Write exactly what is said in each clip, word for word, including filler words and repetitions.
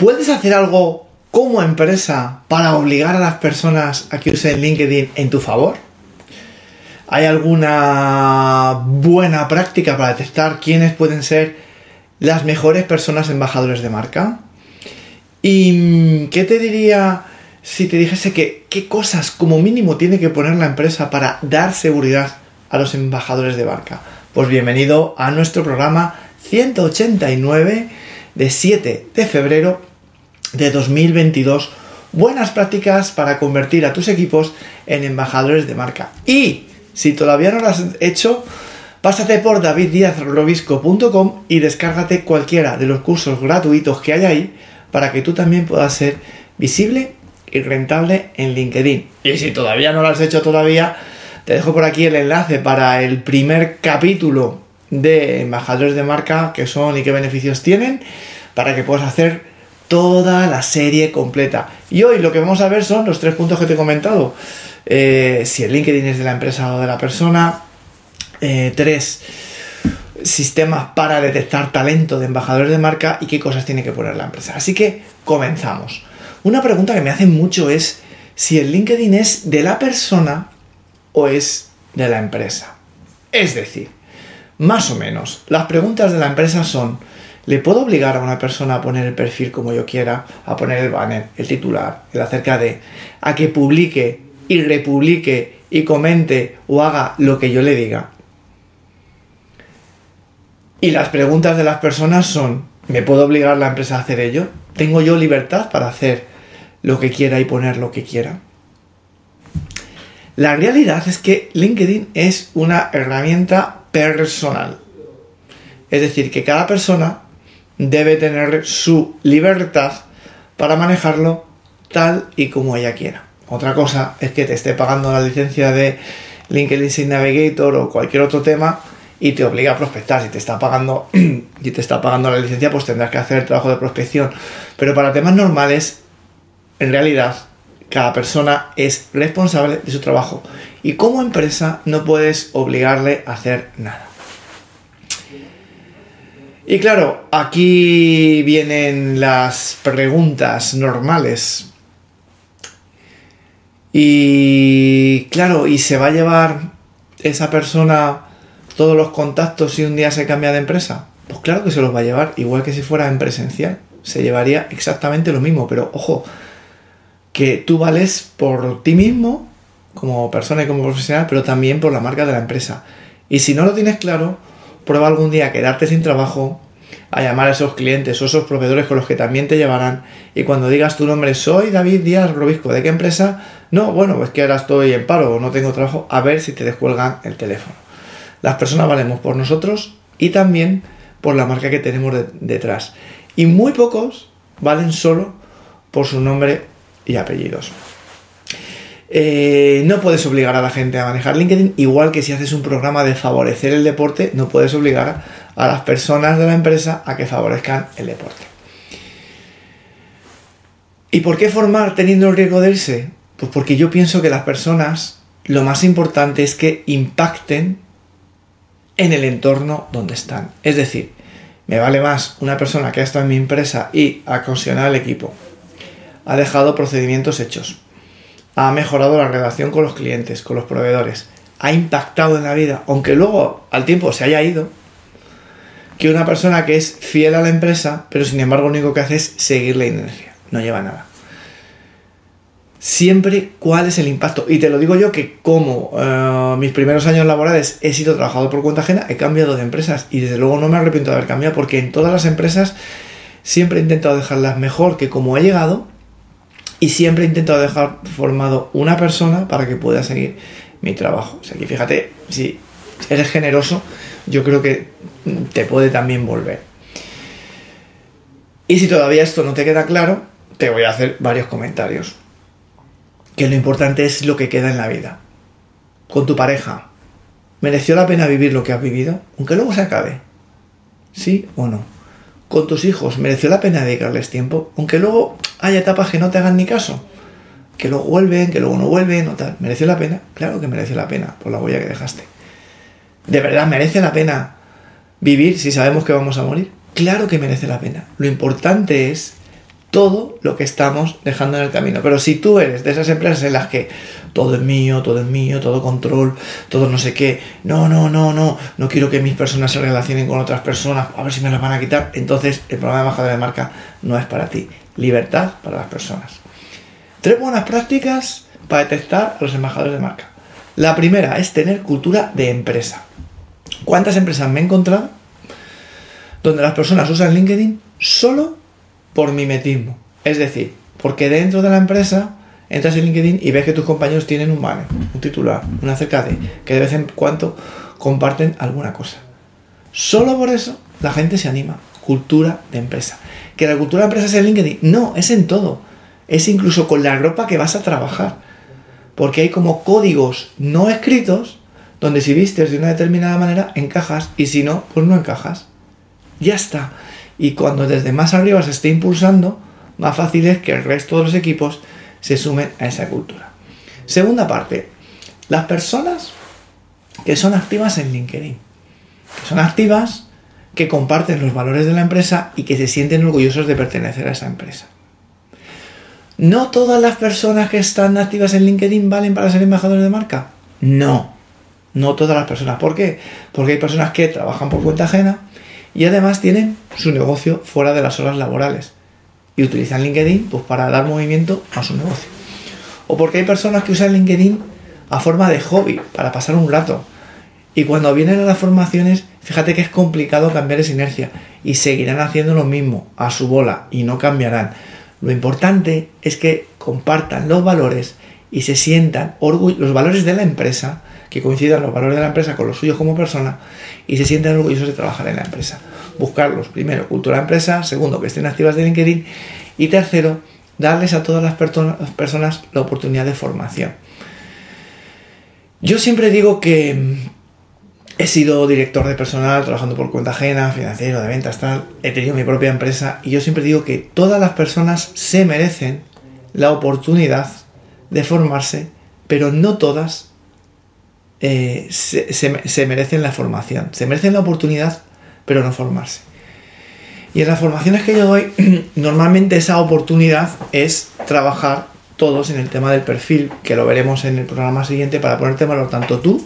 ¿Puedes hacer algo como empresa para obligar a las personas a que usen LinkedIn en tu favor? ¿Hay alguna buena práctica para detectar quiénes pueden ser las mejores personas embajadores de marca? ¿Y qué te diría si te dijese que qué cosas como mínimo tiene que poner la empresa para dar seguridad a los embajadores de marca? Pues bienvenido a nuestro programa ciento ochenta y nueve de siete de febrero de dos mil veintidós. Buenas prácticas para convertir a tus equipos en embajadores de marca. Y si todavía no lo has hecho, pásate por david diaz robisco punto com y descárgate cualquiera de los cursos gratuitos que hay ahí para que tú también puedas ser visible y rentable en LinkedIn. Y si todavía no lo has hecho todavía, te dejo por aquí el enlace para el primer capítulo de embajadores de marca, qué son y qué beneficios tienen, para que puedas hacer toda la serie completa. Y hoy lo que vamos a ver son los tres puntos que te he comentado. Eh, si el LinkedIn es de la empresa o de la persona. Eh, tres sistemas para detectar talento de embajadores de marca y qué cosas tiene que poner la empresa. Así que comenzamos. Una pregunta que me hacen mucho es si el LinkedIn es de la persona o es de la empresa. Es decir, más o menos, las preguntas de la empresa son: ¿le puedo obligar a una persona a poner el perfil como yo quiera, a poner el banner, el titular, el acerca de, a que publique y republique y comente o haga lo que yo le diga? Y las preguntas de las personas son: ¿me puedo obligar la empresa a hacer ello? ¿Tengo yo libertad para hacer lo que quiera y poner lo que quiera? La realidad es que LinkedIn es una herramienta personal. Es decir, que cada persona debe tener su libertad para manejarlo tal y como ella quiera. Otra cosa es que te esté pagando la licencia de LinkedIn Sales Navigator o cualquier otro tema y te obliga a prospectar. Si te está pagando si te está pagando la licencia, pues tendrás que hacer el trabajo de prospección. Pero para temas normales, en realidad, cada persona es responsable de su trabajo. Y como empresa no puedes obligarle a hacer nada. Y claro, aquí vienen las preguntas normales. Y claro, ¿y se va a llevar esa persona todos los contactos si un día se cambia de empresa? Pues claro que se los va a llevar, igual que si fuera en presencial. Se llevaría exactamente lo mismo, pero ojo, que tú vales por ti mismo, como persona y como profesional, pero también por la marca de la empresa. Y si no lo tienes claro, prueba algún día a quedarte sin trabajo, a llamar a esos clientes o esos proveedores con los que también te llevarán, y cuando digas tu nombre: soy David Díaz Robisco, ¿de qué empresa? No, bueno, pues que ahora estoy en paro o no tengo trabajo, a ver si te descuelgan el teléfono. Las personas valemos por nosotros y también por la marca que tenemos de, detrás. Y muy pocos valen solo por su nombre y apellidos. Eh, no puedes obligar a la gente a manejar LinkedIn, igual que si haces un programa de favorecer el deporte, no puedes obligar a las personas de la empresa a que favorezcan el deporte. ¿Y por qué formar teniendo el riesgo de irse? Pues porque yo pienso que las personas, lo más importante es que impacten en el entorno donde están. Es decir, me vale más una persona que ha estado en mi empresa y ha cohesionado el equipo, ha dejado procedimientos hechos, ha mejorado la relación con los clientes, con los proveedores, ha impactado en la vida, aunque luego al tiempo se haya ido, que una persona que es fiel a la empresa, pero sin embargo lo único que hace es seguir la inercia, no lleva nada. Siempre, ¿cuál es el impacto? Y te lo digo yo, que como uh, mis primeros años laborales he sido trabajador por cuenta ajena, he cambiado de empresas y desde luego no me arrepiento de haber cambiado, porque en todas las empresas siempre he intentado dejarlas mejor que como he llegado, y siempre he intentado dejar formado una persona para que pueda seguir mi trabajo. O sea que fíjate, si eres generoso, yo creo que te puede también volver. Y si todavía esto no te queda claro, te voy a hacer varios comentarios. Que lo importante es lo que queda en la vida. Con tu pareja, ¿mereció la pena vivir lo que has vivido? Aunque luego se acabe. ¿Sí o no? Con tus hijos, ¿mereció la pena dedicarles tiempo? Aunque luego haya etapas que no te hagan ni caso. Que luego vuelven, que luego no vuelven o tal. ¿Mereció la pena? Claro que mereció la pena por la huella que dejaste. ¿De verdad merece la pena vivir si sabemos que vamos a morir? Claro que merece la pena. Lo importante es todo lo que estamos dejando en el camino. Pero si tú eres de esas empresas en las que todo es mío, todo es mío, todo control, todo no sé qué, no, no, no, no, no quiero que mis personas se relacionen con otras personas, a ver si me las van a quitar, entonces el programa de embajador de marca no es para ti. Libertad para las personas. Tres buenas prácticas para detectar a los embajadores de marca. La primera es tener cultura de empresa. ¿Cuántas empresas me he encontrado donde las personas usan LinkedIn solo por mimetismo? Es decir, porque dentro de la empresa entras en LinkedIn y ves que tus compañeros tienen un banner, un titular, una acerca de, que de vez en cuando comparten alguna cosa. Solo por eso la gente se anima. Cultura de empresa. ¿Que la cultura de empresa es en LinkedIn? No, es en todo. Es incluso con la ropa que vas a trabajar. Porque hay como códigos no escritos donde si vistes de una determinada manera encajas y si no, pues no encajas. Ya está. Y cuando desde más arriba se esté impulsando, más fácil es que el resto de los equipos se sumen a esa cultura. Segunda parte, las personas que son activas en LinkedIn, que son activas, que comparten los valores de la empresa y que se sienten orgullosos de pertenecer a esa empresa. ¿No todas las personas que están activas en LinkedIn valen para ser embajadores de marca? No, no todas las personas. ¿Por qué? Porque hay personas que trabajan por cuenta ajena y además tienen su negocio fuera de las horas laborales y utilizan LinkedIn pues, para dar movimiento a su negocio. O porque hay personas que usan LinkedIn a forma de hobby, para pasar un rato. Y cuando vienen a las formaciones, fíjate que es complicado cambiar esa inercia y seguirán haciendo lo mismo a su bola y no cambiarán. Lo importante es que compartan los valores y se sientan orgullosos, los valores de la empresa, que coincidan los valores de la empresa con los suyos como persona y se sientan orgullosos de trabajar en la empresa. Buscarlos, primero, cultura de empresa, segundo, que estén activas de LinkedIn y tercero, darles a todas las personas la oportunidad de formación. Yo siempre digo que he sido director de personal, trabajando por cuenta ajena, financiero, de ventas, tal. He tenido mi propia empresa y yo siempre digo que todas las personas se merecen la oportunidad de formarse, pero no todas eh, se, se, se merecen la formación. Se merecen la oportunidad, pero no formarse. Y en las formaciones que yo doy, normalmente esa oportunidad es trabajar todos en el tema del perfil, que lo veremos en el programa siguiente, para ponerte en valor tanto tú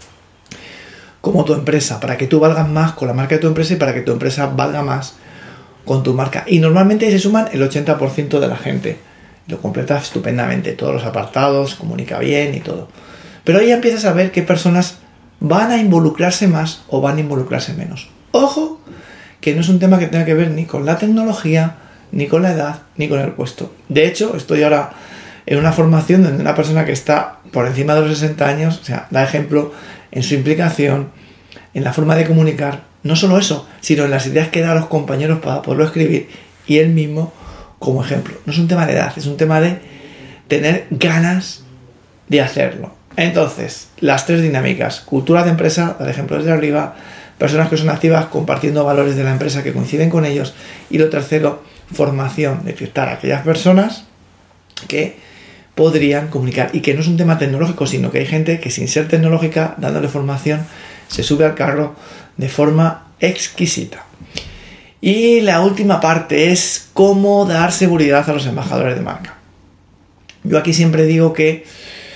como tu empresa, para que tú valgas más con la marca de tu empresa y para que tu empresa valga más con tu marca. Y normalmente se suman el ochenta por ciento de la gente. Lo completa estupendamente, todos los apartados, comunica bien y todo. Pero ahí empiezas a ver qué personas van a involucrarse más o van a involucrarse menos. Ojo, que no es un tema que tenga que ver ni con la tecnología, ni con la edad, ni con el puesto. De hecho, estoy ahora en una formación donde una persona que está por encima de los sesenta años, o sea, da ejemplo en su implicación, en la forma de comunicar, no solo eso, sino en las ideas que da a los compañeros para poderlo escribir y él mismo como ejemplo. No es un tema de edad, es un tema de tener ganas de hacerlo. Entonces, las tres dinámicas: cultura de empresa, dar ejemplo desde arriba, personas que son activas compartiendo valores de la empresa que coinciden con ellos, y lo tercero, formación, detectar a aquellas personas que podrían comunicar, y que no es un tema tecnológico, sino que hay gente que sin ser tecnológica, dándole formación, se sube al carro de forma exquisita. Y la última parte es cómo dar seguridad a los embajadores de marca. Yo aquí siempre digo que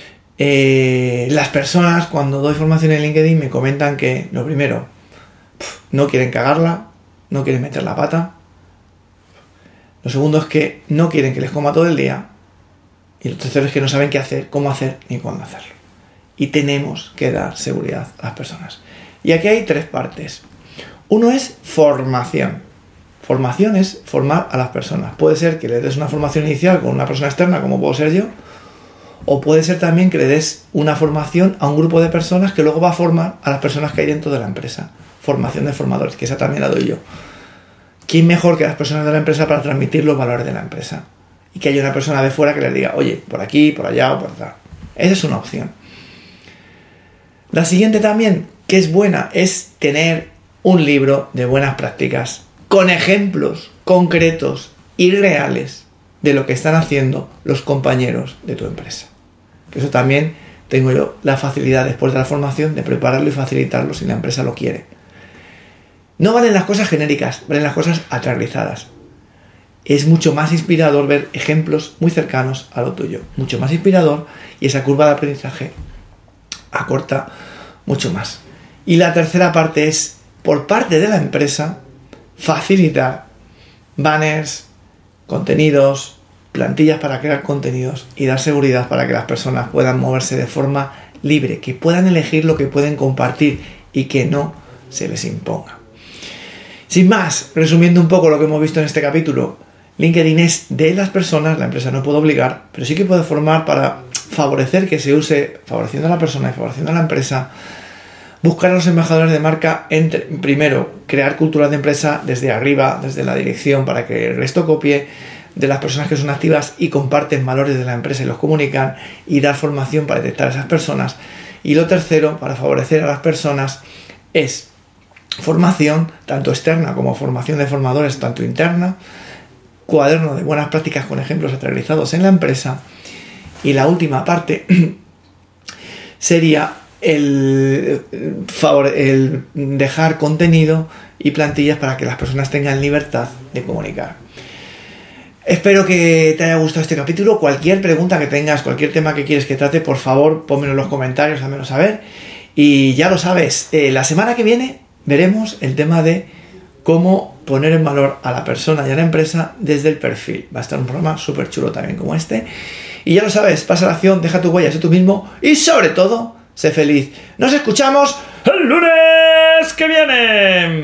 eh, las personas, cuando doy formación en LinkedIn, me comentan que, lo primero, no quieren cagarla, no quieren meter la pata. Lo segundo es que no quieren que les coma todo el día. Y lo tercero es que no saben qué hacer, cómo hacer ni cuándo hacerlo. Y tenemos que dar seguridad a las personas. Y aquí hay tres partes. Uno es formación. Formación es formar a las personas. Puede ser que le des una formación inicial con una persona externa, como puedo ser yo, o puede ser también que le des una formación a un grupo de personas que luego va a formar a las personas que hay dentro de la empresa. Formación de formadores, que esa también la doy yo. ¿Quién mejor que las personas de la empresa para transmitir los valores de la empresa? Y que haya una persona de fuera que les diga, oye, por aquí, por allá o por allá. Esa es una opción. La siguiente también, que es buena, es tener un libro de buenas prácticas con ejemplos concretos y reales de lo que están haciendo los compañeros de tu empresa. Que eso también tengo yo la facilidad después de la formación de prepararlo y facilitarlo si la empresa lo quiere. No valen las cosas genéricas, valen las cosas aterrizadas. es mucho más inspirador ver ejemplos muy cercanos a lo tuyo. Mucho más inspirador y esa curva de aprendizaje acorta mucho más. Y la tercera parte es, por parte de la empresa, facilitar banners, contenidos, plantillas para crear contenidos y dar seguridad para que las personas puedan moverse de forma libre, que puedan elegir lo que pueden compartir y que no se les imponga. Sin más, resumiendo un poco lo que hemos visto en este capítulo, LinkedIn es de las personas, la empresa no puede obligar, pero sí que puede formar para favorecer que se use, favoreciendo a la persona y favoreciendo a la empresa, buscar a los embajadores de marca, entre, primero, crear culturas de empresa desde arriba, desde la dirección, para que el resto copie, de las personas que son activas y comparten valores de la empresa y los comunican, y dar formación para detectar a esas personas. Y lo tercero, para favorecer a las personas, es formación, tanto externa como formación de formadores, tanto interna, cuaderno de buenas prácticas con ejemplos realizados en la empresa. Y la última parte sería el, el dejar contenido y plantillas para que las personas tengan libertad de comunicar. Espero que te haya gustado este capítulo. Cualquier pregunta que tengas, cualquier tema que quieres que trate, por favor, pónmelo en los comentarios, házmelo saber. Y ya lo sabes, eh, la semana que viene veremos el tema de cómo poner en valor a la persona y a la empresa desde el perfil. Va a estar un programa súper chulo también como este. Y ya lo sabes, pasa la acción, deja tu huella, sé tú mismo y sobre todo, sé feliz. Nos escuchamos el lunes que viene.